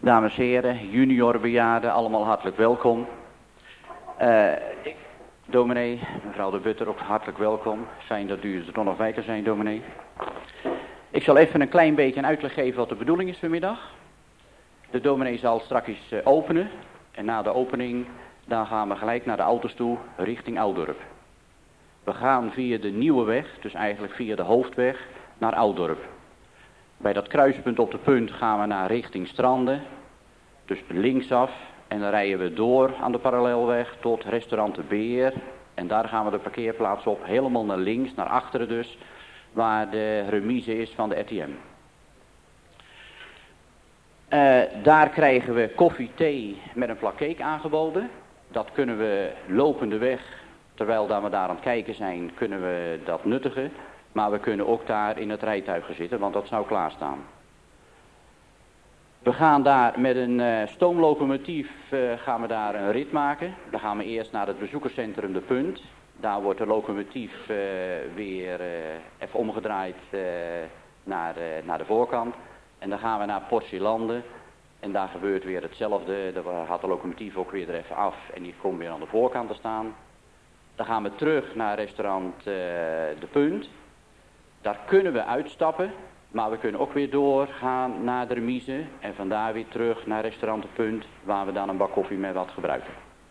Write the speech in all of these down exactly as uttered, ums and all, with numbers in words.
Dames en heren, juniorbejaarden, allemaal hartelijk welkom. Uh, ik, dominee, mevrouw de Butter, ook hartelijk welkom. Fijn dat u er nog bij kan zijn, dominee. Ik zal even een klein beetje een uitleg geven wat de bedoeling is vanmiddag. De dominee zal straks uh, openen. En na de opening, dan gaan we gelijk naar de auto's toe, richting Ouddorp. We gaan via de nieuwe weg, dus eigenlijk via de hoofdweg, naar Ouddorp. Bij dat kruispunt op de punt gaan we naar richting Stranden, dus linksaf. En dan rijden we door aan de parallelweg tot restaurant De Beer. En daar gaan we de parkeerplaats op, helemaal naar links, naar achteren dus, waar de remise is van de R T M. Uh, daar krijgen we koffie, thee met een plak cake aangeboden. Dat kunnen we lopende weg, terwijl we daar aan het kijken zijn, kunnen we dat nuttigen. Maar we kunnen ook daar in het rijtuig gaan zitten, want dat zou klaarstaan. We gaan daar met een uh, stoomlocomotief uh, gaan we daar een rit maken. Dan gaan we eerst naar het bezoekerscentrum De Punt. Daar wordt de locomotief uh, weer uh, even omgedraaid uh, naar, uh, naar de voorkant. En dan gaan we naar Portselanden. En daar gebeurt weer hetzelfde. Dan gaat de locomotief ook weer er even af en die komt weer aan de voorkant te staan. Dan gaan we terug naar restaurant uh, De Punt. Daar kunnen we uitstappen, maar we kunnen ook weer doorgaan naar de remise en vandaar weer terug naar restaurant De Punt, waar we dan een bak koffie met wat gebruiken.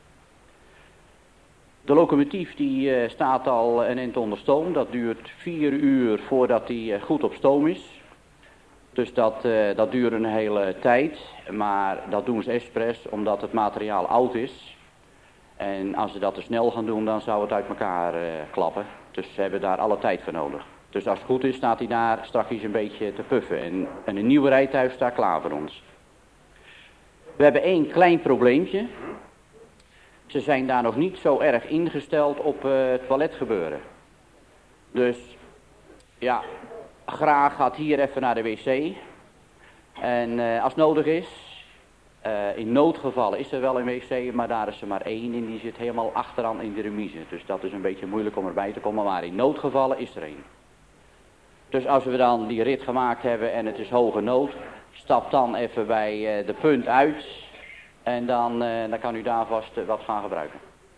De locomotief die uh, staat al een eind onder stoom. Dat duurt vier uur voordat die uh, goed op stoom is. Dus dat, uh, dat duurt een hele tijd, maar dat doen ze expres omdat het materiaal oud is. En als ze dat te snel gaan doen, dan zou het uit elkaar uh, klappen. Dus ze hebben daar alle tijd voor nodig. Dus als het goed is, staat hij daar straks een beetje te puffen. En, en een nieuwe rijtuig staat klaar voor ons. We hebben één klein probleempje. Ze zijn daar nog niet zo erg ingesteld op uh, het toiletgebeuren. Dus ja, graag gaat hier even naar de wc. En uh, als nodig is, uh, in noodgevallen is er wel een wc, maar daar is er maar één en die zit helemaal achteraan in de remise. Dus dat is een beetje moeilijk om erbij te komen, maar in noodgevallen is er één. Dus als we dan die rit gemaakt hebben en het is hoge nood, stap dan even bij uh, De Punt uit en dan, uh, dan kan u daar vast uh, wat gaan gebruiken.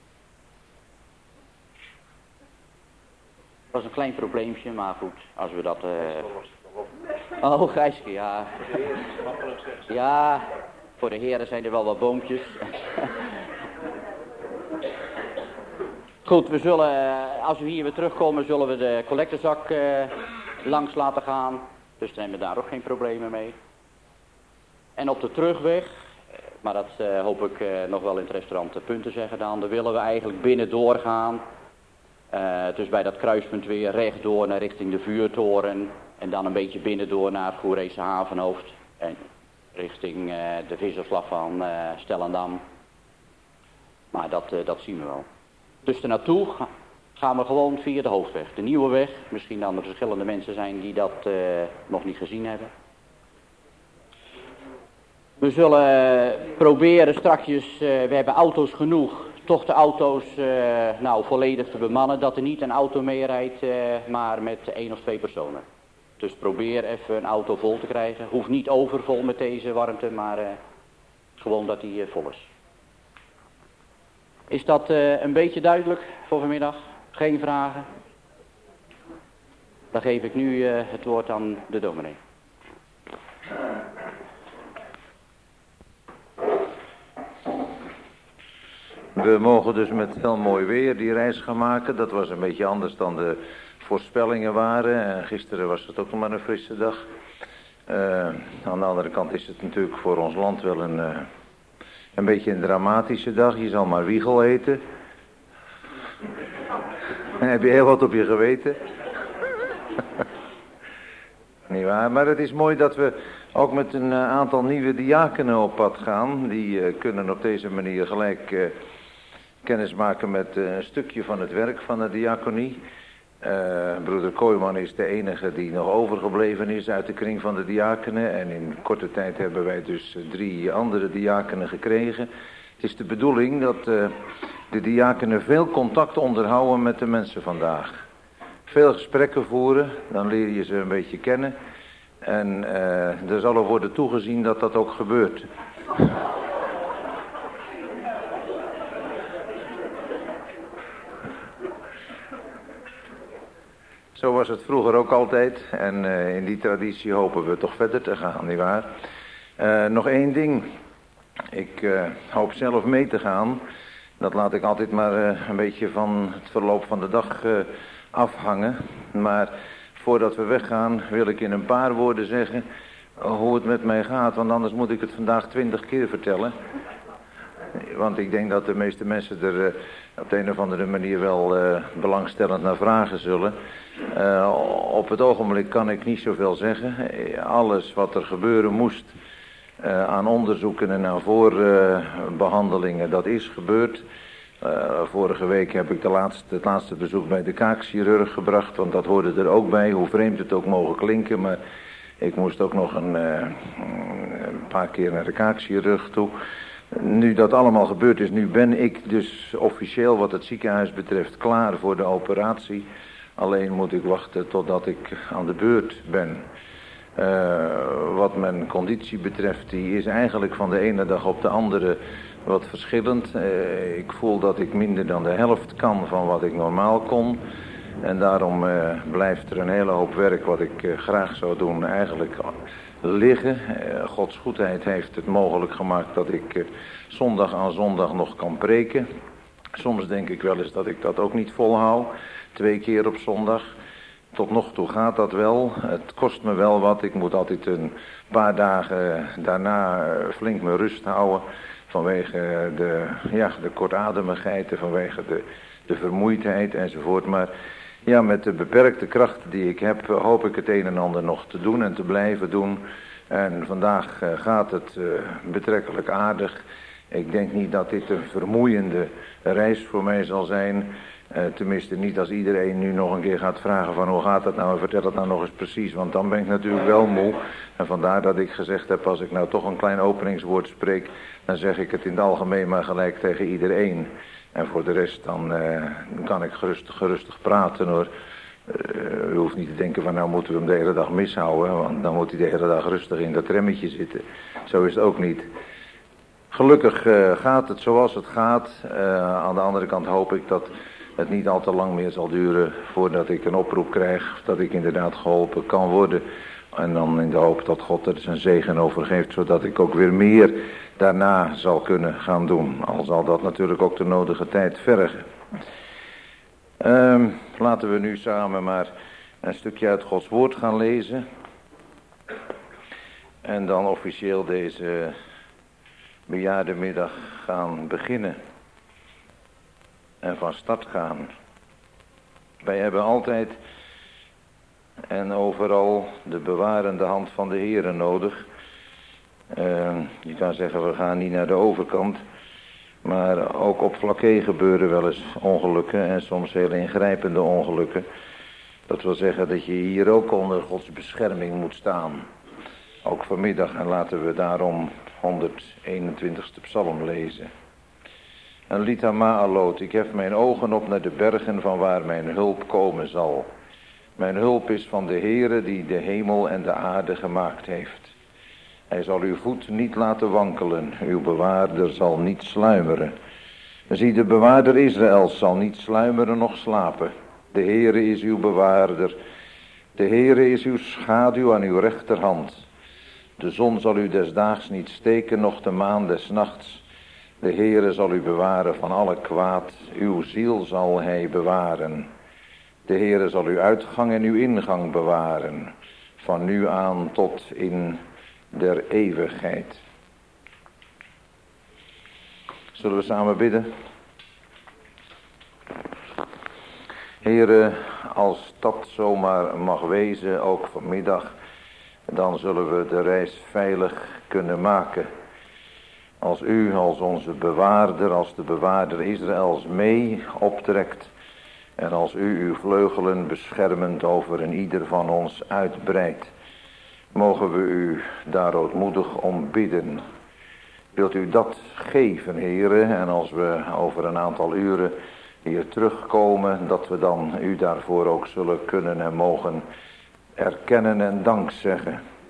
Dat was een klein probleempje, maar goed, als we dat... Uh... Oh, Gijske, ja. Ja, voor de heren zijn er wel wat boompjes. Goed, we zullen, als we hier weer terugkomen, zullen we de collectezak uh, langs laten gaan. Dus dan hebben we daar ook geen problemen mee. En op de terugweg, maar dat uh, hoop ik uh, nog wel in het restaurant De Punt te zeggen dan, dan willen we eigenlijk binnen doorgaan. Uh, dus bij dat kruispunt weer rechtdoor naar richting de vuurtoren. En dan een beetje binnendoor naar het Goerese havenhoofd. En richting uh, de visserslag van uh, Stellendam. Maar dat, uh, dat zien we wel. Dus ernaartoe gaan we gewoon via de hoofdweg. De nieuwe weg. Misschien dan er verschillende mensen zijn die dat uh, nog niet gezien hebben. We zullen uh, proberen strakjes, uh, we hebben auto's genoeg, toch de auto's uh, nou, volledig te bemannen. Dat er niet een auto meerijdt, uh, maar met één of twee personen. Dus probeer even een auto vol te krijgen. Hoeft niet overvol met deze warmte, maar uh, gewoon dat die uh, vol is. Is dat uh, een beetje duidelijk voor vanmiddag? Geen vragen? Dan geef ik nu uh, het woord aan de dominee. We mogen dus met heel mooi weer die reis gaan maken. Dat was een beetje anders dan de voorspellingen waren. En gisteren was het ook nog maar een frisse dag. Uh, aan de andere kant is het natuurlijk voor ons land wel een... Uh, Een beetje een dramatische dag. Je zal maar wiegel eten. En heb je heel wat op je geweten. Niet waar? Maar het is mooi dat we ook met een aantal nieuwe diakenen op pad gaan. Die uh, kunnen op deze manier gelijk uh, kennis maken met uh, een stukje van het werk van de diaconie. Uh, broeder Kooijman is de enige die nog overgebleven is uit de kring van de diakenen. En in korte tijd hebben wij dus drie andere diakenen gekregen. Het is de bedoeling dat uh, de diakenen veel contact onderhouden met de mensen vandaag. Veel gesprekken voeren, dan leer je ze een beetje kennen. En uh, er zal er worden toegezien dat dat ook gebeurt. Zo was het vroeger ook altijd. En uh, in die traditie hopen we toch verder te gaan, nietwaar? Uh, nog één ding. Ik uh, hoop zelf mee te gaan. Dat laat ik altijd maar uh, een beetje van het verloop van de dag uh, afhangen. Maar voordat we weggaan wil ik in een paar woorden zeggen hoe het met mij gaat. Want anders moet ik het vandaag twintig keer vertellen. Want ik denk dat de meeste mensen er uh, op de een of andere manier wel uh, belangstellend naar vragen zullen. Uh, op het ogenblik kan ik niet zoveel zeggen. Alles wat er gebeuren moest uh, aan onderzoeken en aan voorbehandelingen, uh, dat is gebeurd. Uh, vorige week heb ik de laatste, het laatste bezoek bij de kaakchirurg gebracht, want dat hoorde er ook bij, hoe vreemd het ook mogen klinken. Maar ik moest ook nog een, uh, een paar keer naar de kaakchirurg toe. Nu dat allemaal gebeurd is, nu ben ik dus officieel wat het ziekenhuis betreft klaar voor de operatie. Alleen moet ik wachten totdat ik aan de beurt ben. Uh, wat mijn conditie betreft, die is eigenlijk van de ene dag op de andere wat verschillend. Uh, ik voel dat ik minder dan de helft kan van wat ik normaal kon. En daarom uh, blijft er een hele hoop werk wat ik uh, graag zou doen eigenlijk liggen. Uh, Gods goedheid heeft het mogelijk gemaakt dat ik uh, zondag aan zondag nog kan preken. Soms denk ik wel eens dat ik dat ook niet volhoud. Twee keer op zondag. Tot nog toe gaat dat wel. Het kost me wel wat. Ik moet altijd een paar dagen daarna flink mijn rust houden. Vanwege de, ja, de kortademigheid, vanwege de, de vermoeidheid enzovoort. Maar ja, met de beperkte krachten die ik heb, hoop ik het een en ander nog te doen en te blijven doen. En vandaag uh, gaat het uh, betrekkelijk aardig. Ik denk niet dat dit een vermoeiende reis voor mij zal zijn. Uh, tenminste niet als iedereen nu nog een keer gaat vragen van hoe gaat dat nou en vertel het nou nog eens precies. Want dan ben ik natuurlijk wel moe. En vandaar dat ik gezegd heb, als ik nou toch een klein openingswoord spreek, dan zeg ik het in het algemeen maar gelijk tegen iedereen. En voor de rest dan uh, kan ik gerustig, gerustig praten hoor. Uh, u hoeft niet te denken van nou moeten we hem de hele dag mishouden. Want dan moet hij de hele dag rustig in dat trammetje zitten. Zo is het ook niet. Gelukkig uh, gaat het zoals het gaat. Uh, aan de andere kant hoop ik dat het niet al te lang meer zal duren voordat ik een oproep krijg dat ik inderdaad geholpen kan worden. En dan in de hoop dat God er zijn zegen over geeft, zodat ik ook weer meer daarna zal kunnen gaan doen. Al zal dat natuurlijk ook de nodige tijd vergen. Um, laten we nu samen maar een stukje uit Gods woord gaan lezen. En dan officieel deze bejaardenmiddag gaan beginnen. En van start gaan. Wij hebben altijd en overal de bewarende hand van de Heere nodig. Uh, je kan zeggen we gaan niet naar de overkant. Maar ook op Vlakke gebeuren wel eens ongelukken en soms heel ingrijpende ongelukken. Dat wil zeggen dat je hier ook onder Gods bescherming moet staan. Ook vanmiddag en laten we daarom honderdeenentwintigste psalm lezen. Een Lita Ma'alot, ik hef mijn ogen op naar de bergen van waar mijn hulp komen zal. Mijn hulp is van de Heere die de hemel en de aarde gemaakt heeft. Hij zal uw voet niet laten wankelen, uw bewaarder zal niet sluimeren. Zie, de bewaarder Israëls zal niet sluimeren noch slapen. De Heere is uw bewaarder. De Heere is uw schaduw aan uw rechterhand. De zon zal u des daags niet steken, noch de maan des nachts. De Heere zal u bewaren van alle kwaad, uw ziel zal hij bewaren. De Heere zal uw uitgang en uw ingang bewaren, van nu aan tot in der eeuwigheid. Zullen we samen bidden? Heere, als dat zomaar mag wezen, ook vanmiddag, dan zullen we de reis veilig kunnen maken. Als u, als onze bewaarder, als de bewaarder Israëls mee optrekt. En als u uw vleugelen beschermend over een ieder van ons uitbreidt. Mogen we u daar ootmoedig om bidden. Wilt u dat geven, Heere, en als we over een aantal uren hier terugkomen, dat we dan u daarvoor ook zullen kunnen en mogen erkennen en dank zeggen.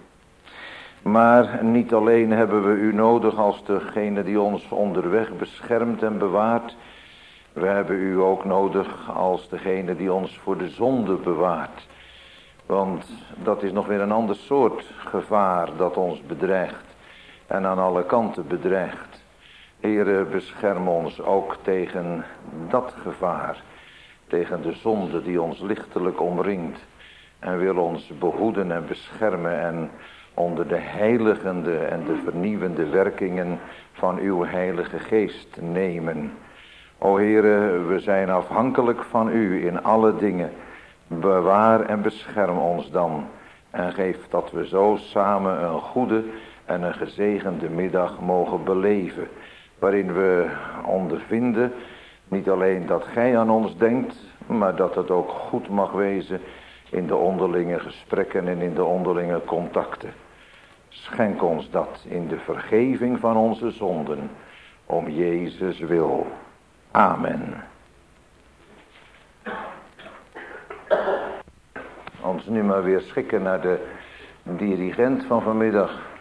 Maar niet alleen hebben we u nodig als degene die ons onderweg beschermt en bewaart. We hebben u ook nodig als degene die ons voor de zonde bewaart. Want dat is nog weer een ander soort gevaar dat ons bedreigt. En aan alle kanten bedreigt. Heere, bescherm ons ook tegen dat gevaar. Tegen de zonde die ons lichtelijk omringt. En wil ons behoeden en beschermen en onder de heiligende en de vernieuwende werkingen van uw heilige geest nemen. O Heere, we zijn afhankelijk van u in alle dingen. Bewaar en bescherm ons dan. En geef dat we zo samen een goede en een gezegende middag mogen beleven. Waarin we ondervinden, niet alleen dat gij aan ons denkt, maar dat het ook goed mag wezen in de onderlinge gesprekken en in de onderlinge contacten. Schenk ons dat in de vergeving van onze zonden, om Jezus wil. Amen. Ons nu maar weer schikken naar de dirigent van vanmiddag.